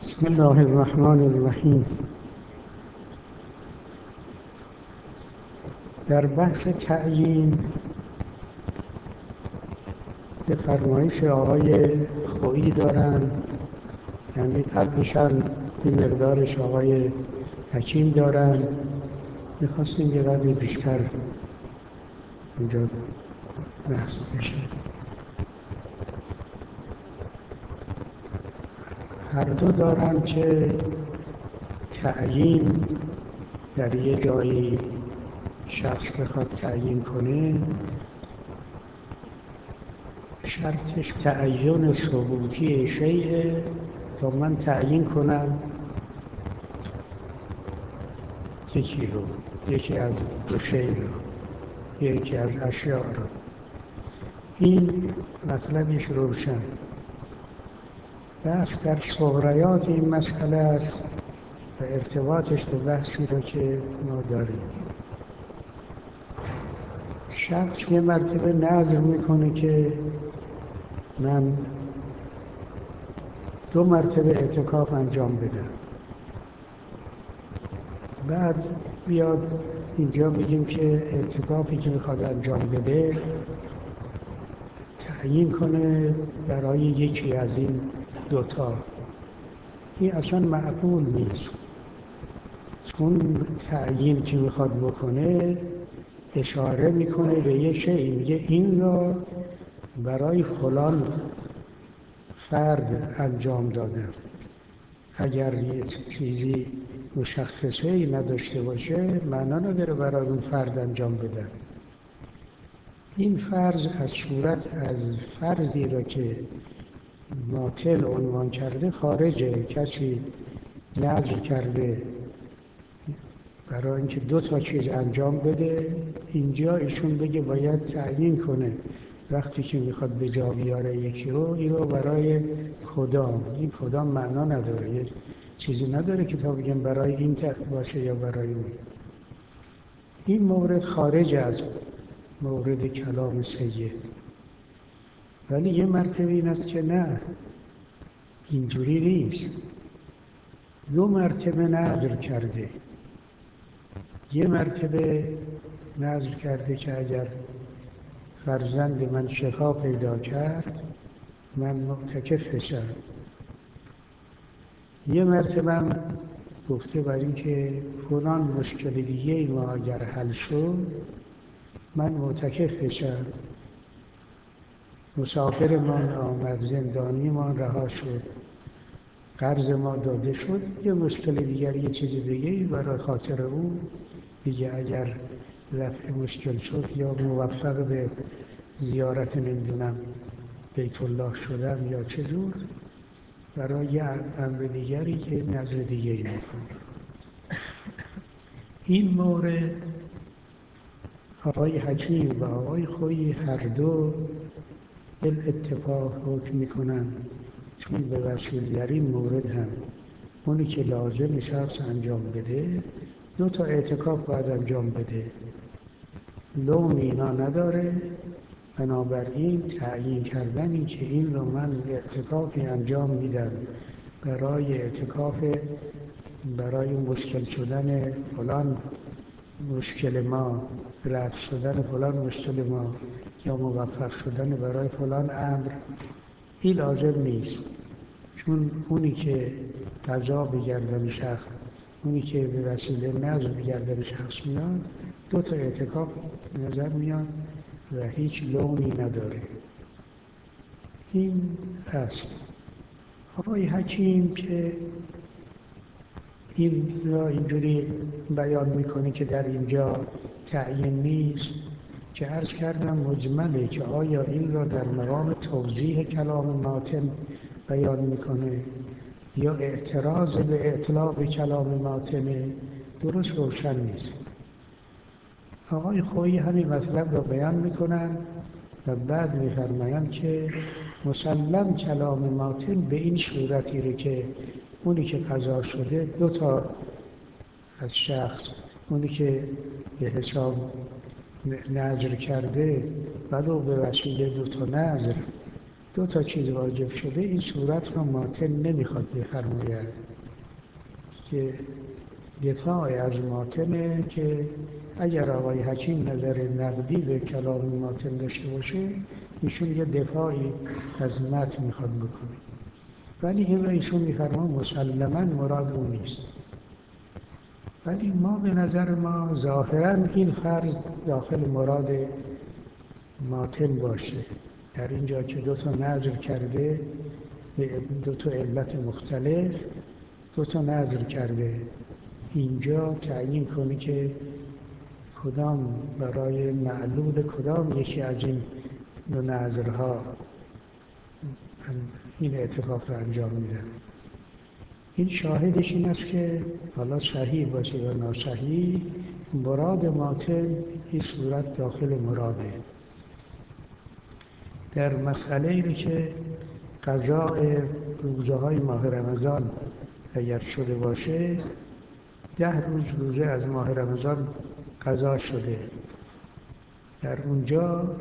بسم الله الرحمن الرحیم. در بحث تعیین به فرمایش آقای خویی دارن، یعنی قبلش هم به مقدارش آقای حکیم دارن. میخواستیم یه قدر بیشتر اینجا بحث بشه. هر دو دارن که تعیین در یه جایی شخص بخواد تعیین کنه، شرطش تعین ثبوتی شیء. تا من تعیین کنم یکی رو، یکی از دو شیء رو، یکی از اشیاء رو، این مطلبش روشن. بحث در صغریات این مسئله است و ارتباطش به بحثی رو که ما داریم. شخص یه مرتبه نذر میکنه که من 2 مرتبه اعتکاف انجام بدم. بعد بیاد اینجا بگیم که اعتکافی که میخواد انجام بده تعیین کنه برای یکی از این 2 تا. این اصلا معقول نیست، چون تعیین که میخواد بکنه اشاره میکنه به یه شیء، میگه این را برای فلان فرد انجام دادم. اگر یه چیزی مشخصه ای نداشته باشه معنا نداره برای اون فرد انجام بدن. این فرض از صورت از فرضی را که ماطل عنوان کرده خارجه. کسی نذر کرده برای اینکه 2 تا چیز انجام بده، اینجا ایشون بگه باید تعیین کنه وقتی که میخواد به جا بیاره یکی رو، این رو برای کدام. این کدام معنا نداره، یه چیزی نداره که تا بگم برای این باشه یا برای اون. این مورد خارج از مورد کلام سید. ولی یه مرتبه این است که نه، اینجوری نیست. 2 مرتبه نذر کرده. یه مرتبه نذر کرده که اگر فرزند من شفا پیدا کرد من معتکف بشم. یه مرتبه هم گفته برای اینکه فلان مشکل دیگه ما اگر حل شد من معتکف بشم. مسافرمان آمد، زندانیمان رها شد، قرض ما داده شد، یه مشکل دیگر، یه چیز دیگه برای خاطر او دیگه اگر رفع مشکل شد یا موفق به زیارت نمیدونم بیت الله شدم یا چجور، برای یه امر دیگری که نظر دیگه ای میکنه. این مورد آقای حکیم و آقای خویی هر دو بالاتفاق حکم میکنن، چون به وسیله در این مورد هم اونی که لازم شخص انجام بده 2 تا اعتکاف باید انجام بده. لون اینا نداره. بنابراین تعیین کردنی که این رو من اعتکافی انجام میدم برای اعتکاف برای مشکل شدن فلان مشکل ما، رفع شدن فلان مشکل ما یا موفق شدن برای فلان امر، این لازم نیست. چون اونی که قضا به گردن شخص، اونی که به وسیله نذر به گردن شخص میاد 2 تا اعتکاف نظر میاد و هیچ لونی نداره. این است. آقای حکیم که این را اینجوری بیان میکنه که در اینجا تعیین نیست، که عرض کردم مجمله که آیا این را در مقام توضیح کلام ماتن بیان میکنه یا اعتراض به اطلاق کلام ماتنه، درست روشن نیست. آقای خویی همین مطلب را بیان میکنن و بعد میفرمایند که مسلم کلام ماتن به این صورتی رو که اونی که قضا شده 2 تا از شخص، اونی که به حساب نذر کرده ولو به وسیله 2 تا نذر دو تا چیز واجب شده، این صورت را ماتن نمیخواد بفرماید که دفاع از ماتنه که اگر آقای حکیم نظر نقدی به کلام ماتن داشته باشه ایشون یه دفاعی از متن میخواد بکنه، ولی این را ایشون میفرما مسلماً مراد اون نیست. ولی ما به نظر ما ظاهراً این فرض داخل مراد ماتن باشه، در اینجا که دو تا نظر کرده به دو تا علت مختلف، دو تا نظر کرده، اینجا تعیین کنه که کدام برای معلول کدام یکی از این دو نظرها این اتفاق را انجام میدن. این شاهدش این است که حالا صحیح باشه یا ناصحیح، مراد ماتن این صورت داخل مراده. در مسئله ای که قضاء روزهای ماه رمضان اگر شده باشه، 10 روز روزه از ماه رمضان قضا شده، در اونجا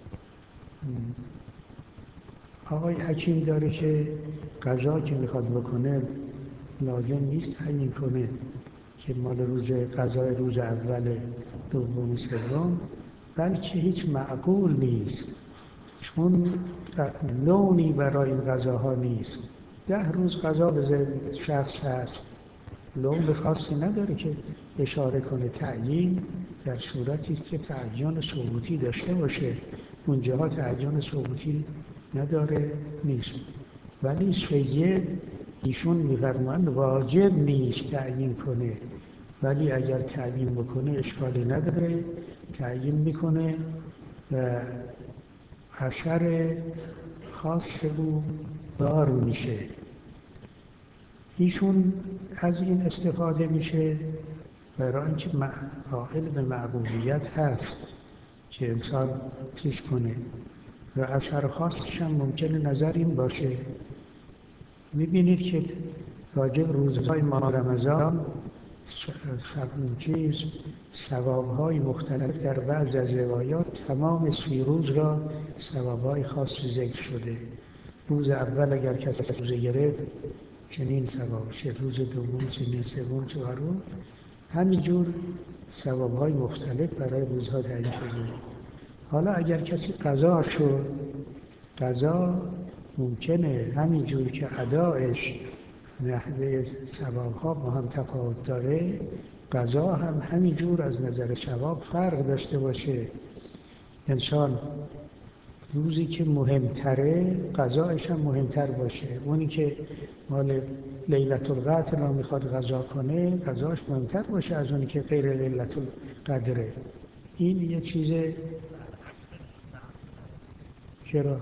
آقای حکیم داره که قضا که میخواد بکنه لازم نیست تعیین کنه که مال قضای روز اول، دوم، سوم، بلکه هیچ معقول نیست، چون لونی برای این قضاها نیست. 10 روز قضا به ذهن شخص هست، لون خاصی نداره که اشاره کنه. تعیین در صورتی است که تعین ثبوتی داشته باشه، اونجاها تعین ثبوتی نداره، نیست. ولی سید ایشون می‌فرمایند واجب نیست تعیین کنه، ولی اگر تعیین بکنه اشکالی نداره، تعیین میکنه و اثر خاص او دار میشه. ایشون از این استفاده میشه برای اینکه قائل به معقولیت هست که انسان چیز کنه و اثر خاصش هم ممکنه نظر این باشه. میبینید که راجب روزهای ماه رمضان ثوابهای مختلف در بعض از روایات تمام 30 روز را ثوابهای خاصی ذکر شده. روز اول اگر کسی روزه گرفت چنین ثوابشه، روز دوم چنین، سوم، چهارم، همینجور ثوابهای مختلف برای روزها تعیین شده. حالا اگر کسی قضا شد، قضا ممکنه همینجور که ادایش نحوه ثوابها با هم تفاوت داره، قضا هم همینجور از نظر ثواب فرق داشته باشه. انسان روزی که مهمتره قضایش هم مهمتر باشه، اونی که مال لیلة القدر را میخواد قضا کنه قضاش مهمتر باشه از اونی که غیر لیلة القدره. این یه چیز. چرا؟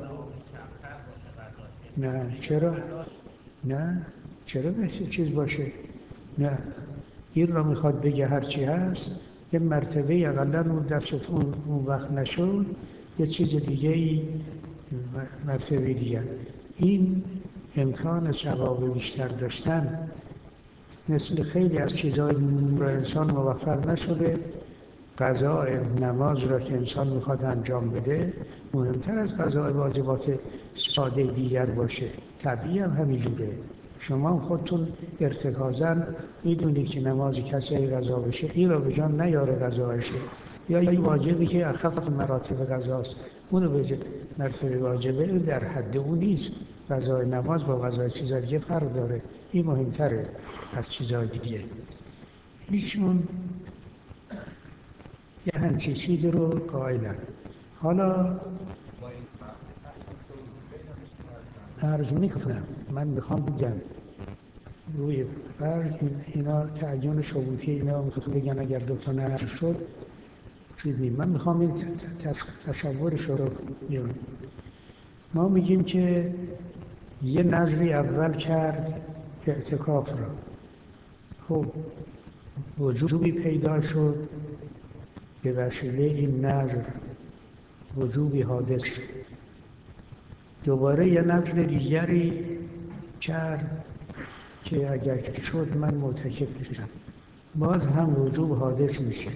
نه چرا؟ نه چرا بهتر چیز باشه؟ نه، این را میخواد بگه هرچی هست یه مرتبه اقلا اون دستتون اون وقت نشد، یه چیز دیگه ای مرتبه دیگر. این امکان ثواب بیشتر داشتن مثل خیلی از چیزهای را انسان موفق نشده. قضاء نماز را که انسان میخواد انجام بده مهمتر از قضاء واجبات ساده دیگر باشه. طبیعی هم همینجوره. شما خودتون ارتکازاً میدونید که نماز کسی قضا بشه این را به جان نیاره قضایشه، یا این واجبی که اخف مراتب قضاست اونو به مرتبه واجبه در حد اون نیست. قضای نماز با قضای چیزای دیگه فرق داره، این مهمتره از چیزای دیگه. ایشون یه همچین چیز رو قائلن. حالا عرض میکنم، من میخوام بگم روی فرض اینا تعین شروطی اینا میخوام بگن اگر دوتا نظر شد چیز نیم. من میخوام این تصورش رو بیان. ما میگیم که یه نظری اول کرد اعتکاف را، خب وجوبی پیدا شد به وسیله این نظر، وجوبی حادث شد. دوباره یه نظر دیگری کرد که اگر شد من معتکف میشم، باز هم وجوب حادث میشه.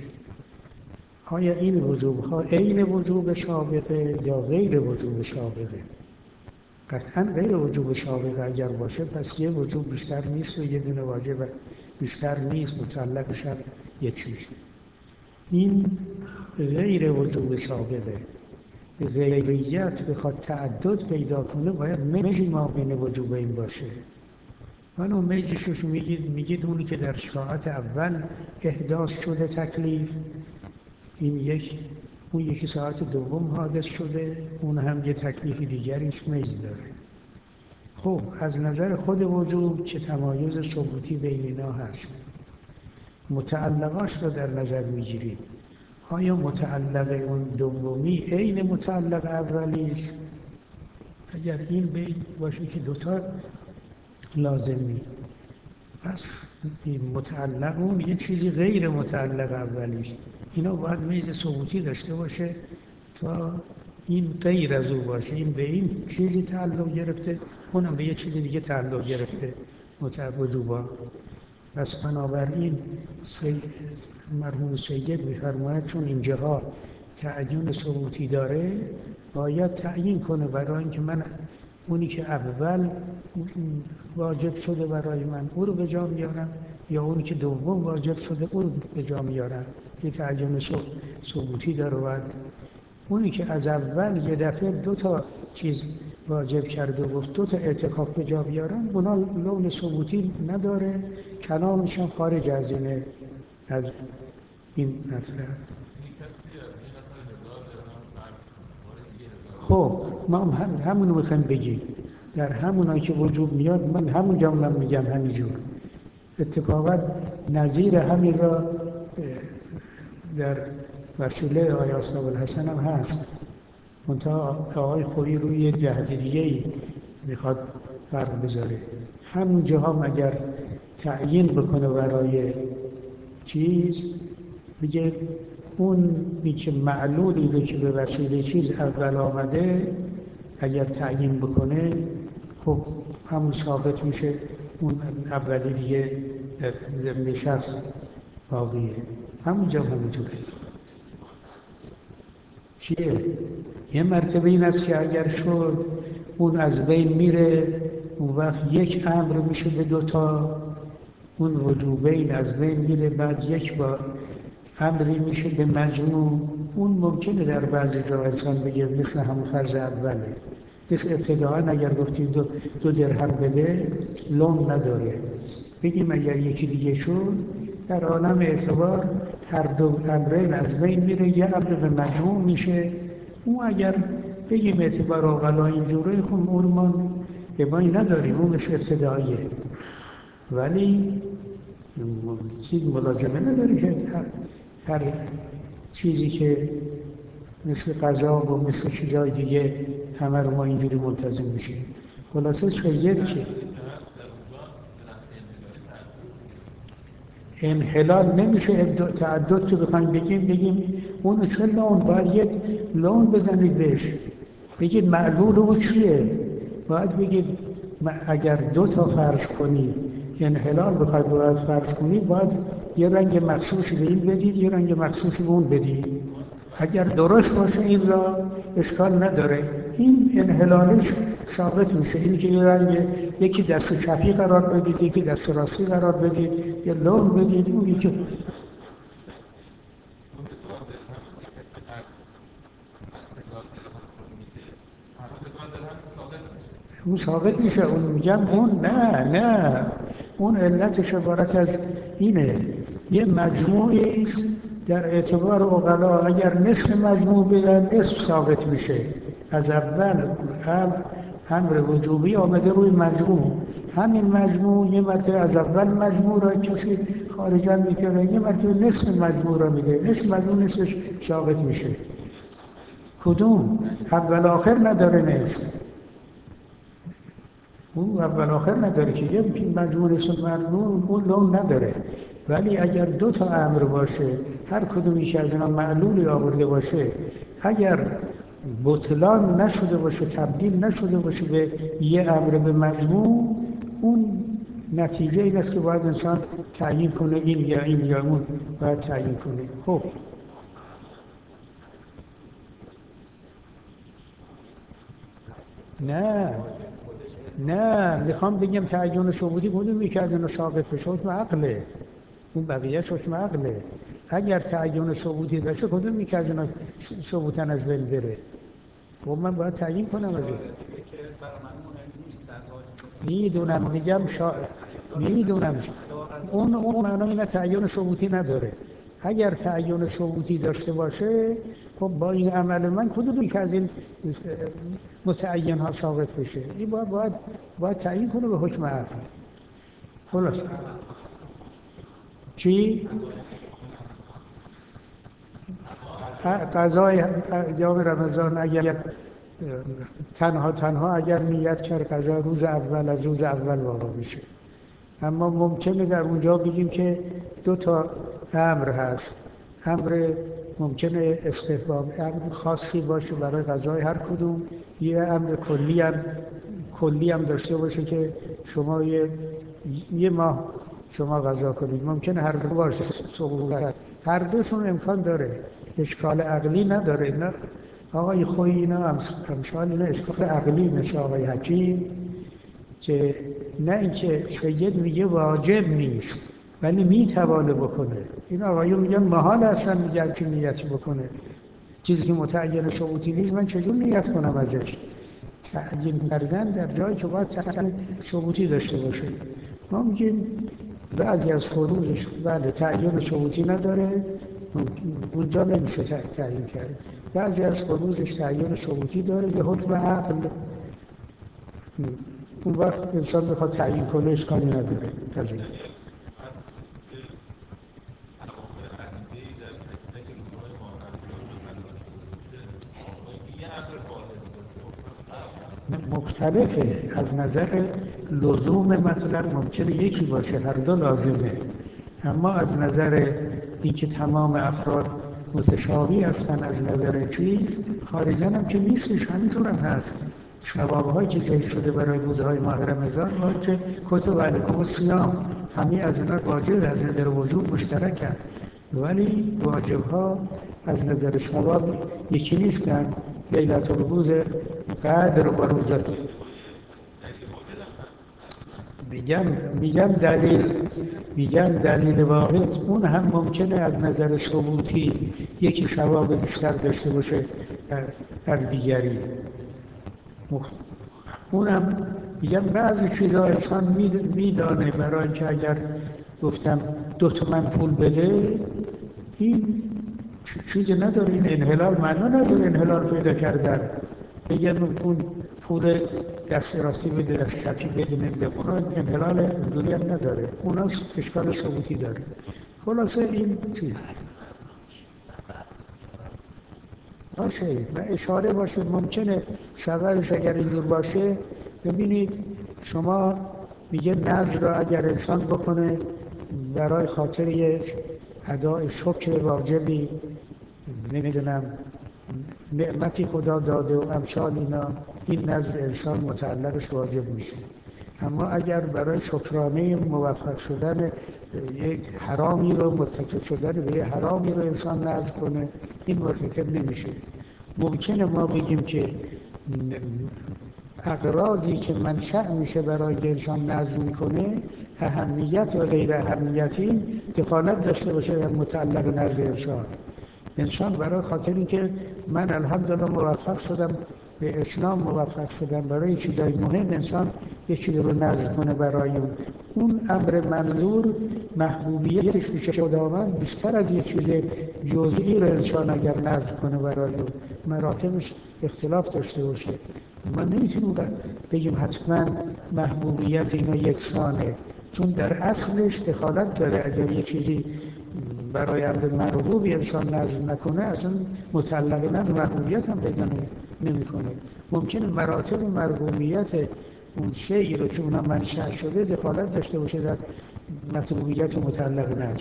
آیا این وجوب ها عین وجوب سابقه یا غیر وجوب سابقه؟ قطعا غیر وجوب سابقه اگر باشه پس یه وجوب بیشتر نیست و یه دونه واجب بیشتر نیست، متعلق شد یه چیز. این غیر وجوب سابقه. غیریت بخواد تعدد پیدا کنه باید میجی ما بین وجوبین باشه. حالا میجشش میگید اونی که در ساعت اول احداث شده تکلیف، این اون یکی ساعت دوم حادث شده، اون هم یه تکلیف دیگریش میز داره. خب از نظر خود وجوب که تمایز ثبوتی بین اینا هست، متعلقاش رو در نظر میگیریم. آیا متعلق اون دومی عین متعلق اولی است؟ اگر این بین باشه که دوتا لازمی، پس این متعلق اون یه چیزی غیر متعلق اولیش، اینا باید میز ثبوتی داشته باشه تا این غیر از او باشه. این به این چیزی تعلق گرفته، اونم به یه چیزی دیگه تعلق گرفته، وجوبا. پس بنابراین مرحوم سید می‌فرماید چون اینجاها تعیین ثبوتی داره باید تعیین کنه برای اینکه من اونی که اول واجب شده برای من او رو به جا میارم یا اونی که دوم واجب شده او رو به جا میارم. یه تعیین ثبوتی داره. و اونی که از اول یه دفعه دو تا چیز واجب کرده و دو تا اعتکاف به جا بیارن، اونا لون ثبوتی نداره، کلامشون خارج از اینه، از این مطلب. خب ما همونو میخوایم بگیم، در همونایی که وجود میاد من همون جمله میگم همینجور. اتفاقا نظیر همین را در وسیله آقای آصاب الحسن هم هست، منتها آقای خویی روی یه جهت دیگه‌ای میخواد فرق بذاره. همون جاها مگر تعیین بکنه برای چیز، میگه اونی که معلولی رو که به وسیله چیز اول آمده اگر تعیین بکنه، خب همون ثابت میشه، اون اولی دیگه ضمن شخص باقیه. همونجا همونجوره. چیه؟ یه مرتبه این است که اگر شد اون از بین میره، اون وقت یک امر میشه به دوتا، اون وجوبین از بین میره، بعد یک با امری میشه به مجموع. اون ممکنه در بعضی جا انسان بگه مثل همون فرض اوله، مثل ابتداعا اگر گفتیم دو درهم بده لون نداره، بگیم اگر یکی دیگه شد در عالم اعتبار هر دو امرین از بین میره، یه امر به مجموع میشه. اون اگر بگیم اعتبار اقلا اینجوره، خب اون ما ابایی نداریم، اون مثل ابتداییه. ولی چیز ملازمه نداره که هر چیزی که مثل غذا و مثل چیزهای دیگه همه رو ما اینجوری ملتزم میشیم. خلاصه سید که انحلال نمیشه، تعدد که بخوایم بگیم اون چه لون، باید یک لون بزنید بهش، بگید معلول او چیه. باید بگید اگر دو تا فرض کنی انحلال بخواید باید فرض کنی، باید یه رنگ مخصوص به این بدید، یه رنگ مخصوص به اون بدید. اگر درست باشه این را اشکال نداره، این انحلالش ثابت میشه. این که یه رنگ یکی دست چپی قرار بدید، یکی دست راستی قرار بدید، یه لون بدید، اون یکی اون ثابت میشه. اون میگم اون نه اون علتش عبارت از اینه، یه مجموعی است در اعتبار عقلا، اگر نصف مجموع بدن نصف ثابت میشه. از اول امر وجوبی آمده روی مجموع، همین مجموع یه مرتبه از اول مجموع را کسی خارجا میکنه، یه مرتبه نصف مجموع را میده، نصف مجموع نصفش ثابت میشه. کدوم؟ اول آخر نداره نصف، اون اول آخر نداره که یه مجموع نصف مجموع اون لون نداره. ولی اگر دو تا امر باشه، هر کدومی که از اینا معلولی آورده باشه، اگر بطلان نشده باشه، تبدیل نشده باشه به یه امر به مجموع، اون نتیجه این است که باید انسان تعیین کنه این یا اون باید تعیین کنه. خب نه نه میخوام بگم تعین ثبوتی کدومی که از اینا ساقط بشه؟ حکم عقله. اون بقیهش حکم عقله. اگر تعین ثبوتی داشته کدومی که از اینا ثبوتن از بین بره؟ خب من باید تعیین کنم از این. میدونم میگم میدونم اون معنی نه تعین ثبوتی نداره. اگر تعین ثبوتی داشته باشه خب با این عمل من کدومی که از این متعین ها ساقط بشه؟ این باید تعیین کنه به حکم عقل. خلاص چی؟ قضای ایام رمضان اگر تنها اگر نیت کرد قضا روز اول از روز اول واقع میشه. اما ممکنه در اونجا بگیم که دو تا امر هست. امر ممکنه استحباب، امر خاصی باشه برای قضای هر کدوم، یه امر کلی هم داشته باشه که شما یه ماه شما قضا کنید. ممکنه هر دو باشه سقوط، هر دوشون امکان داره، اشکال عقلی نداره. نه آقای خویی اینا امثال اینا اشکال عقلی مثل آقای حکیم که نه اینکه سید میگه واجب نیست ولی میتوانه بکنه. این آقایون میگن محال اصلا میگن که نیت بکنه چیزی که متعین ثبوتی نیست. من چجور نیت کنم ازش؟ تعیین کردن در جایی که باید ثبوتی داشته باشه. ما میگیم بعضی از فروضش بله تعیین ثبوتی نداره، اونجا نمیشه تعیین کرد. بعضی از فروضش تعیین ثبوتی داره به حکم عقل. اون وقت انسان بخواد تعیین کنه اشکالی نداره. مختلفه. از نظر لزوم مطلب ممکنه یکی باشه، هر دو لازمه. اما از نظر اینکه تمام افراد متشابه هستن از نظر چیز، خارجاً هم که نیستش، همینطور هم هست. ثواب‌هایی که ذکر شده برای روزهای ماه رمضان ما که کتب علیکم الصیام، همه از اینا واجب از نظر وجوب مشترکن، ولی واجب‌ها از نظر ثواب یکی نیستن. لیلة القدر قدر و روزه میگن دلیل واحد اون هم ممکنه از نظر ثبوتی یکی ثواب بیشتر داشته باشه در دیگری. اونم میگن بعضی چیزا انسان میدانه برای اینکه اگر گفتم 2 تومن پول بده این چیزی نداره، این انحلال معنا نداره انحلال پیدا کردن. بگن اون پول دست راستی بده دست چپی بده نمیده، اونا انحلال دوری هم نداره، اونا اشکال ثبوتی داره. خلاصه این چیز باشه و اشاره باشه. ممکنه سببش اگر اینجور باشه، ببینید شما میگه نذر را اگر انسان بکنه برای خاطر یک ادای شکر واجبی، نمیدونم نعمتی خدا داده و امثال اینا، این نذر انسان متعلقش واجب میشه. اما اگر برای شکرانه موفق شدن یک حرامی رو، متکی شدن به یک حرامی رو انسان نذر کنه، این مرتکب نمیشه. ممکنه ما بگیم که اغراضی که منشأ میشه برای انسان نذر میکنه اهمیت و غیر اهمیتی دخالت داشته باشه در متعلق نذر انسان برای خاطر اینکه من الحمدلله موفق شدم به اسلام، موفق شدم برای چیزای مهم، انسان یه چیزی رو نذر کنه برای اون امر منظور محبوبیتش میشه خداوند بیشتر از یه چیز جزئی رو انسان اگر نذر کنه برای اون مراتبش اختلاف داشته باشه. ما نمیتونیم بگیم حتما محبوبیت اینا یکسانه، چون در اصلش دخالت داره. اگر یه چیزی برای امر مرغوبی انسان نذر نکنه اصلا متعلق نذر محبوبیت هم پیدا نمیکنه. ممکنه مراتب مرغوبیت اون شیئی رو که اونها منشأ شده دخالت داشته باشه در محبوبیت متعلق نذر.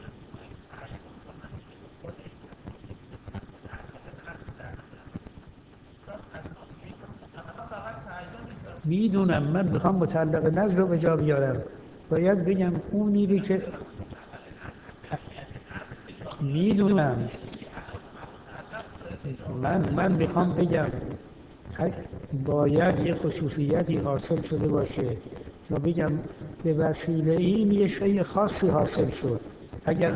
میدونم، من میخوام متعلق نذر رو به جا بیارم. باید بگم اون میری که میدونم، من میخوام بگم باید یه خصوصیتی حاصل شده باشه تا بگم به وسیله این یه شیء خاصی حاصل شد. اگر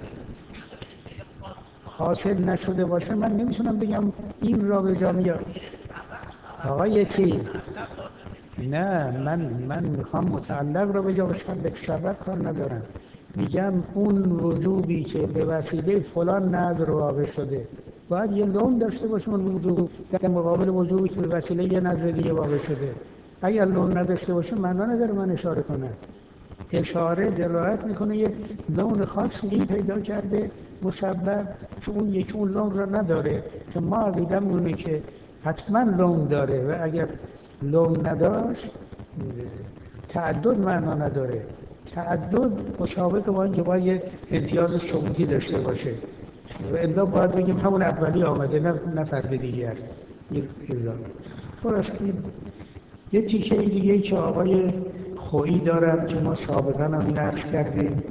حاصل نشده باشه من نمیتونم بگم این را به جا میاد. آقای کی نه، من میخوام متعلق را به جا باشم، به سبب کار ندارم. میگم اون وجوبی که به وسیله فلان نظر واقع شده باید یه لون داشته باشه اون وجوب در مقابل وجوبی که به وسیله یه نظر دیگه واقع شده. اگر لون نداشته باشه معنا نداره من اشاره کنم. اشاره دلالت میکنه یه لون خاصی این پیدا کرده مسبب که اون یکی اون لون را نداره، که ما عقیدمون اینه که حتما لون داره و اگر لون نداشت تعدد معنا نداره. تعدد مسابقه با اینکه باید یه امتیاز ثبوتی داشته باشه و الا باید بگیم همون اولی آمده نه فرد دیگر. این را خلاص یه تیکه دیگه که آقای خویی دارن که ما سابقا هم این عرض کردیم،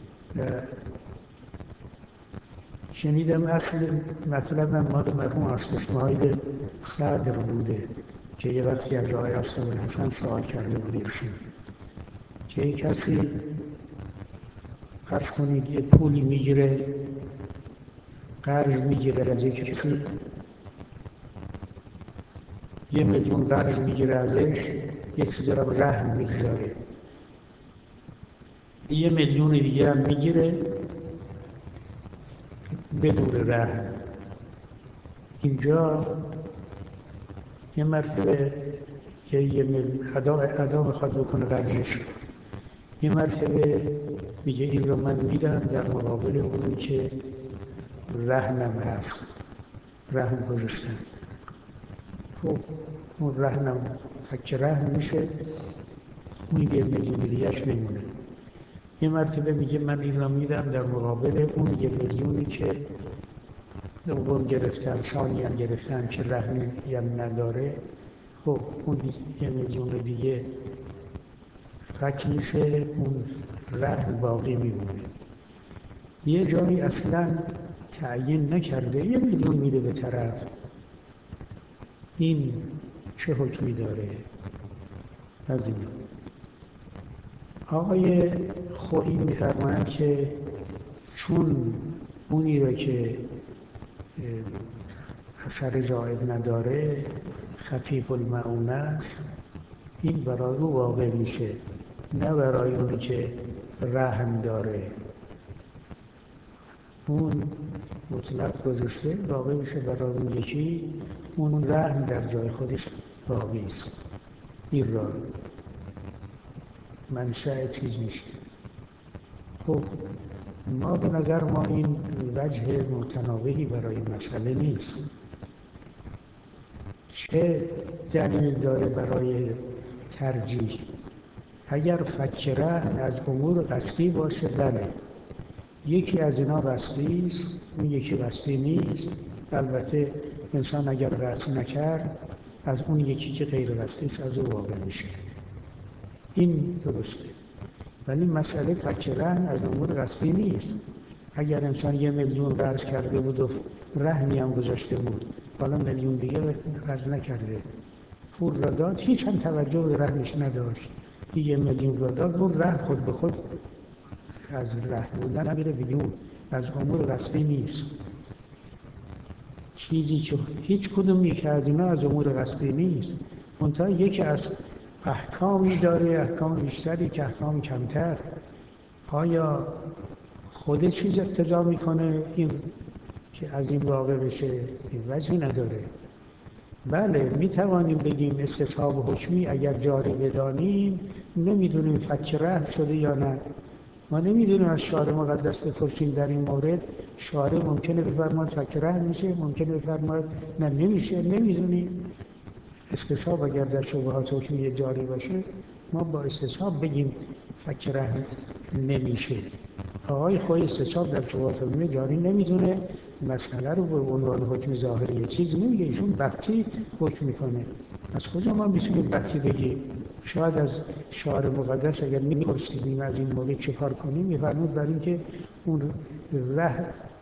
شنیدم اصل مطلب مال مرحوم آرسطو صدر بوده که یه وقتی از آقای حسن سوال کرده بود ایشون که یک کسی فرض کنید یه پولی میگیره، قرض میگیره از یک کسی، 1 میلیون قرض میگیره ازش، یک چیزی را رهن میگذاره، 1 میلیون دیگه هم میگیره بدون رهن. اینجا یه مرتبه ادا میخواد بکنه قرضش، یه مرتبه میگه این رو من میدم در مقابل اونی که رهنم هست، رهن گذاشتن. خب اون رهنم حک رهن میشه، اون 1 میلیون دیگهش میمونه. یه مرتبه میگه من این رو میدم در مقابل اون 1 میلیونی که دوم گرفتن، ثانی هم گرفتن که رهنی هم نداره. خب اون 1 میلیون دیگه فک میشه، اون رهن باقی میمونه. یه جایی اصلا تعیین نکرده 1 میلیون میده به طرف، این چه حکمی داره از اینا. آقای خویی میفرمایند که چون اونی را که اثر زائد نداره خفیف المعونه است، این برای او واقع میشه، نه برای اونی که رهن داره. اون مطلق گذاشته واقع میشه برای اون یکی، اون رهن در جای خودش باقی است. این را منشأ چیز میشه. خب ما به نظر ما این وجه متناوبی برای مسئله نیست. چه دلیل داره برای ترجیح؟ اگر فک رهن از امور قصدی باشه بله، یکی از اینا قصدی است، اون یکی قصدی نیست. البته انسان اگر قصد نکرد از اون یکی که غیر قصدی است از او واقع میشه، این درسته. ولی مسئله فک رهن از امور قصدی نیست. اگر انسان 1 میلیون قرض کرده بود و رهنی هم گذاشته بود، حالا 1 میلیون دیگه قرض نکرده، پول را داد، هیچ هم توجه به رهنش نداشت، 1 میلیون را داد، اون رهن خود به خود از رهن بودن میره بیرون، از امور قصدی نیست. چیزی که هیچ کدوم یک از اینا از امور قصدی نیست، منتها یکی از احکامی داره، احکام بیشتری که احکام کمتر. آیا خود چیز اقتضا میکنه این که از این واقع بشه؟ این وجهی نداره. بله میتوانیم بگیم استصحاب حکمی اگر جاری بدانیم نمیدونیم فک رهن شده یا نه. ما نمیدونیم از شارع مقدس بپرسیم در این مورد، شارع ممکنه بفرماید فک رهن میشه، ممکنه بفرماید نه نمیشه، نمیدونیم. استصحاب اگر در شبهات حکمی جاری باشه ما با استصحاب بگیم فک رهن نمیشه. آقای خویی استصحاب در شبهات حکمی جاری نمیدونه، مسئله رو به عنوان حکم ظاهری چیز نمیگه، ایشون بقی حکم میکنه. از کجا ما میتونیم بقی بگیم؟ شاید از شارع مقدس اگر میپرسیدیم از این مورد چه کار کنیم میفرمود برای اینکه اون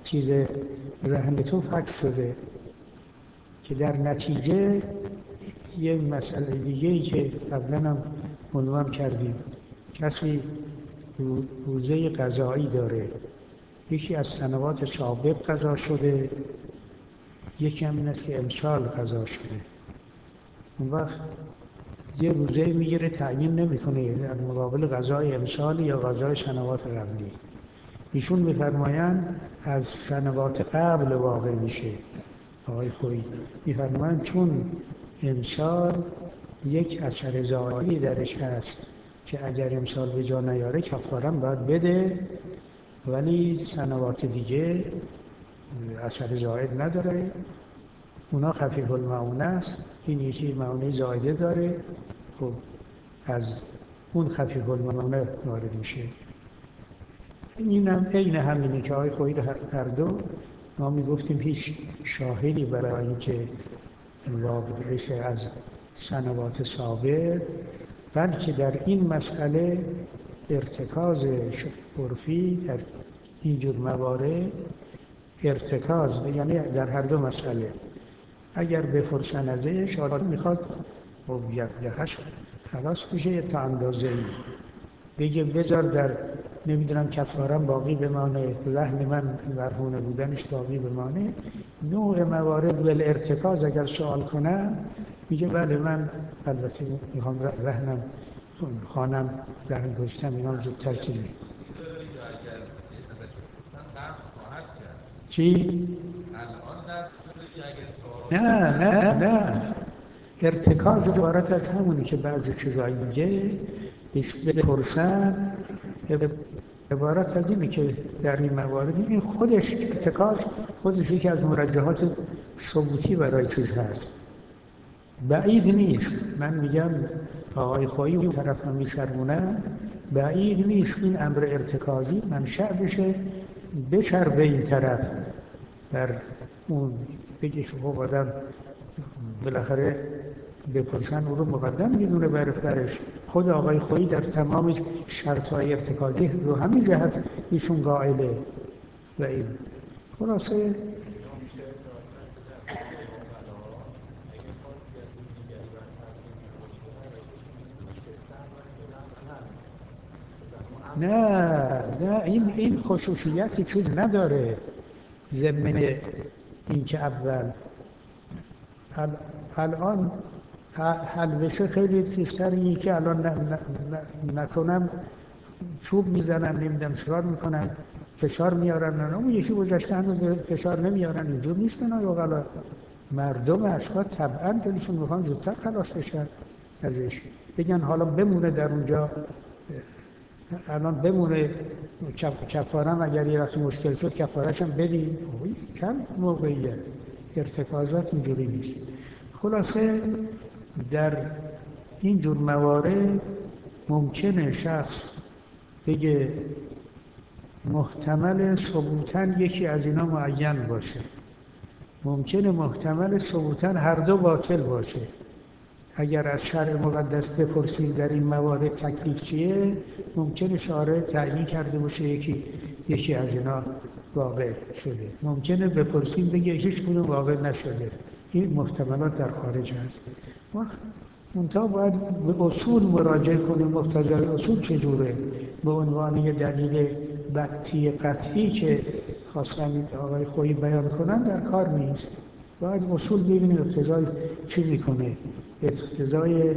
رهن تو فک شده که در نتیجه یه مسئله دیگه‌ای که قبلا هم عنوان کردیم، کسی روزه قضایی داره، یکی از سنوات سابق قضا شده، یکی هم این است که امسال قضا شده. اون وقت یه روزه میگیره، تعیین نمیکنه در مقابل قضای امسال یا قضای سنوات قبلی. ایشون میفرمایند از سنوات قبل واقع میشه. آقای خویی میفرمایند چون امسال یک اثر ظاهری درش هست که اگر امسال به جا نیاره کفاره باید بده، ولی سنوات دیگه اثر زائد نداره، اونا خفیف المعونه است، این یکی معونه زائده داره، خب از اون خفیف المعونه وارد میشه. این هم عین همینه که آقای خویی هر دو ما میگفتیم هیچ شاهدی برای اینکه واقع بشه از سنوات سابق، بلکه در این مسئله ارتکاز عرفی در اینجور موارد ارتکاز، یعنی در هر دو مسئله اگر بپرسن ازش حالا میخواد یخش خلاص بشه تا اندازه ای بگه بذار در نمیدونم کفارم باقی بمانه، لحن من مرهونه بودنش باقی بمانه، نوع موارد بالارتکاز اگر سوال کنن میگه بله من البته میخوام رهنم خانم رهن گذاشتم اینا زودتر چیزی. چی؟ نه ارتکاز عبارت از همونی که بعضی چیزایی دیگه بپرسن، عبارت از اینه که در این موارد این خودش ارتکاز خودش یکی از مرجحات ثبوتی برای چیز هست، بعید نیست. من میگم آقای خویی اون طرف هم میشرمونن، بعید نیست این امر ارتکازی منشأ بشه بچربه این طرف در اون بگه که خب آدم بالاخره بپرسن او رو مقدم میدونه برش. خود آقای خویی در تمام شرطهای ارتکازی رو همین جهت ایشون قائله و این خلاصه نه این خصوصیتی چیز نداره ضمن این که اول الان حل بشه خیلی چیزتر، این که الان نکنم چوب میزنن نمیدونم چیکار میکنن فشار میارن، نه اون یکی گذاشته هنوز فشار نمیارن، اینجور نیست که نه مردم اشخاص طبعا دلشون میخوان زودتر خلاص بشن ازش، بگن حالا بمونه در اونجا، الان بمونه کفارم اگر یه وقت مشکل شد کفارش هم بدین، کم موقعیت ارتکازات اینجوری نیست. خلاصه در این جور موارد ممکنه شخص بگه محتمل ثبوتاً یکی از اینا معین باشه، ممکنه محتمل ثبوتاً هر دو باطل باشه. اگر از شرع مقدس بپرسیم در این موارد تکلیف چیه، ممکنه شارع تعیین کرده باشه یکی از اینا واقع شده، ممکنه بپرسیم بگه هیچ کدوم واقع نشده. این محتملات در خارج هست. منتها باید به اصول مراجعه کنیم. مقتضای اصول چجوره؟ به عنوان یه دلیل قطعی که خواستن آقای خویی بیان کنن در کار نیست. باید اصول ببینیم اقتضای چی میکنه، اقتضای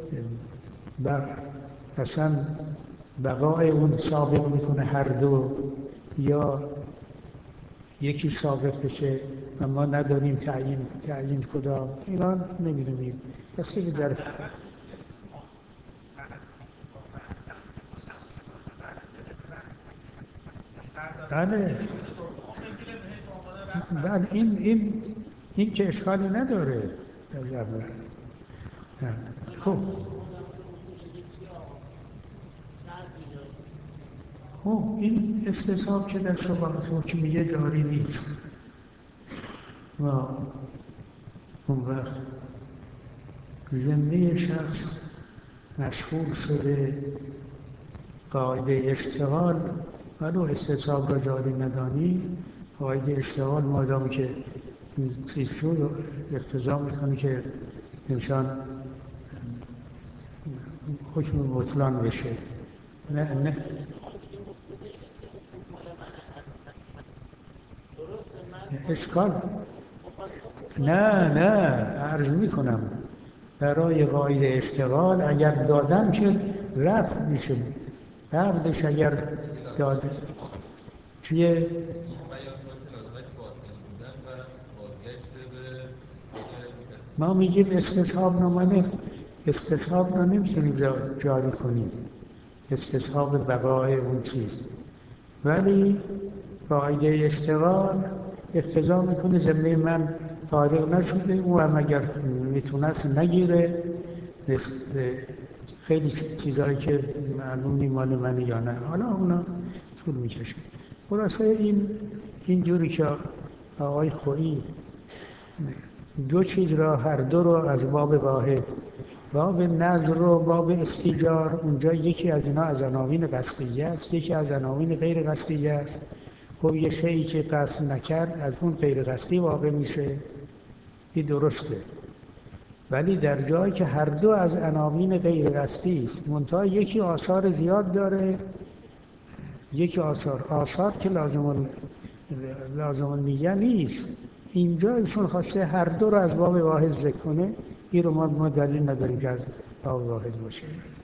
اصلا بقای اون ثابت میکنه هر دو، یا یکی ثابت بشه و ما نداریم تعیین کدام، اینا نمیدونیم. بسیاری در بله این که اشکالی نداره از اول. خب این استصحاب که در شبهات حکمیه جاری نیست و اون وقت ذمه شخص مشغول شده قاعده اشتغال، ولو استصحاب را جاری ندانی، قاعده اشتغال مادام که چیز شد اقتضا میکنه که انسان حکم بطلان بشه. نه اشکال نه عرض میکنم برای قاعده اشتغال اگر دادم که رفت میشه، قبلش اگر داده چیه؟ ما میگیم استصحاب رو نمیتونیم جاری کنیم، استصحاب بقای اون چیز، ولی قاعده اشتغال اقتضا میکنه ذمه من فارغ نشده، او هم اگر میتونست نگیره، خیلی چیزهایی که معلوم نی مال منه یا نه، حالا اونا طول میکشه. خلاصه این جوری که آقای خویی دو چیز را، هر دو را از باب واحد، باب نظر و باب استیجار، اونجا یکی از اینا از عناوین قصدیه است، یکی از عناوین غیر قصدیه است. خب یه شیئی که قصد نکرد از اون غیر قصدی واقع میشه، این درسته. ولی در جایی که هر دو از عناوین غیر قصدی است، منتها یکی آثار زیاد داره، یکی آثار که لازم النیه نیست، اینجا ایشون خواسته هر دو رو از باب واحد ذکر کنه، این رو ما دلیل نداریم که از باب واحد باشه.